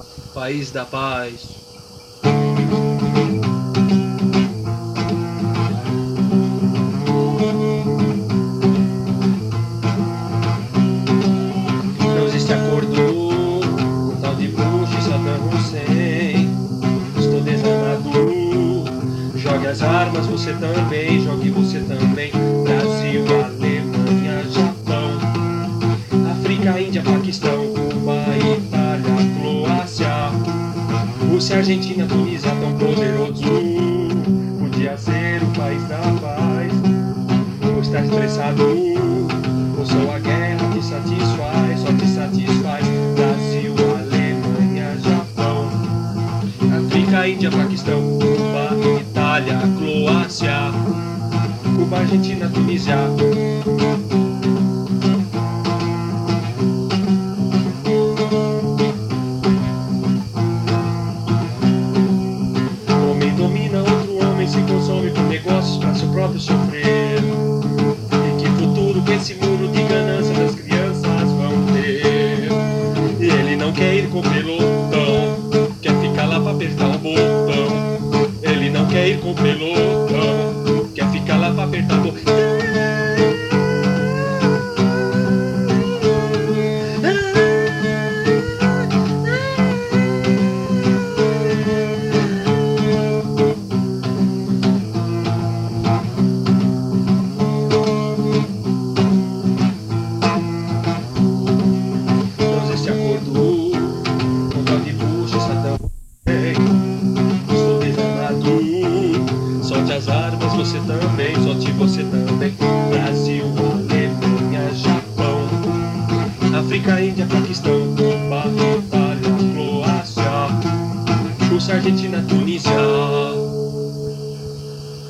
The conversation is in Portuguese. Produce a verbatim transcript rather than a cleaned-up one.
país da paz. Não existe acordo com tal de Bush e Saddam Hussein. Estou desarmado. Jogue as armas, você também. Jogue você também. Brasil, Alemanha, Japão, África, Índia, Paquistão, Cuba, Itália, Croácia, Rússia, Argentina, Tunísia, tão poderoso. Podia ser o país da paz. Ou está estressado, ou só a guerra te satisfaz, só te satisfaz. Brasil, Alemanha, Japão, África, Índia, Paquistão, Cuba, Itália, Croácia, Cuba, Argentina, Tunísia. Homem domina outro homem, se consome por negócios para seu próprio sofrer. E que futuro que esse muro de ganância das crianças vão ter? E ele não quer ir com o pelotão, quer ficar lá pra apertar o botão. Ele não quer ir com o pelotão, quer ficar lá pra apertar o botão. Não existe acordo com tal de Bush e Saddam Hussein. Estou desarmado. Solte as armas, você também. Solte você também. Brasil, Alemanha, Japão, África, Índia, Paquistão, Cuba, Itália, Croácia, Rússia, Argentina, Tunísia.